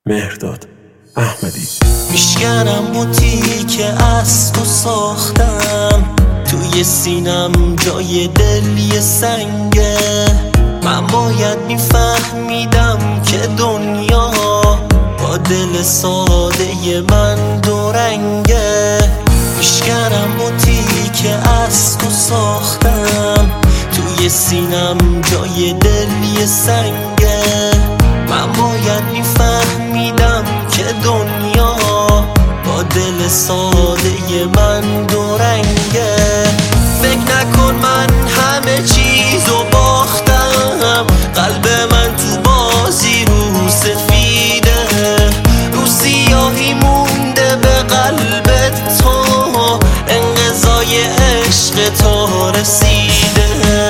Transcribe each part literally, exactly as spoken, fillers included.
مهرداد احمدی. میشکنم بوتی که از تو ساختم، توی سینم جای دل یه سنگه. من باید میفهمیدم که دنیا با دل ساده من دو رنگه. میشکنم بوتی که از تو ساختم، توی سینم جای دل یه سنگه. من باید میفهمیدم که دنیا با دل ساده من دو رنگه. فکر نکن من همه چیزو باختم، قلب من تو بازی رو سفیده، رو سیاهی مونده به قلب تو، انقضای عشق تو رسیده.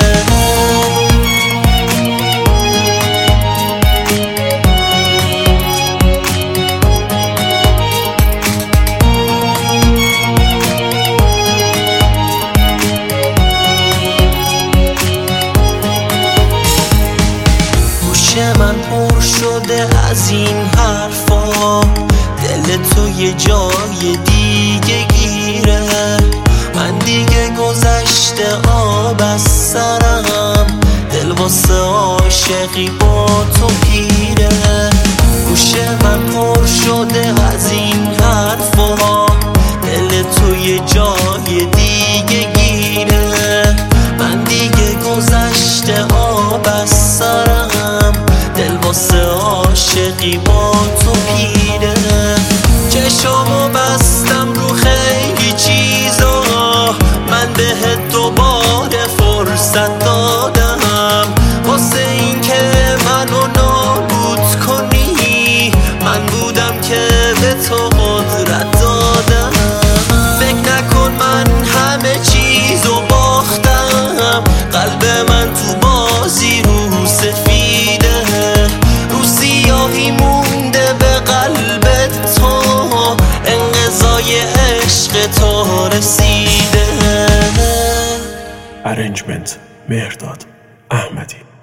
من پر شده از این حرفا، دل تو یه جای دیگه گیره. من دیگه گذشته آب از سرم، دل واسه عاشقی با تو پیره. گوش من پر شده از این حرفا، دل تو یه جای دیگه گیره. من دیگه گذشته آب از سرم، دل واسه عاشقی با تو پیره. چشامو بستم رو خیلی چیزا، من بهت دوباره فرصت دادم، واسه این که منو نابود کنی. من بودم که به تو قدرت دادم. فکر نکن من همه چیزو باختم، قلب من تو بازی رو سفیده، رو سیاهی مونده به قلب تو، انقضای عشق تو رسیده. ارنجمنت مهرداد احمدی.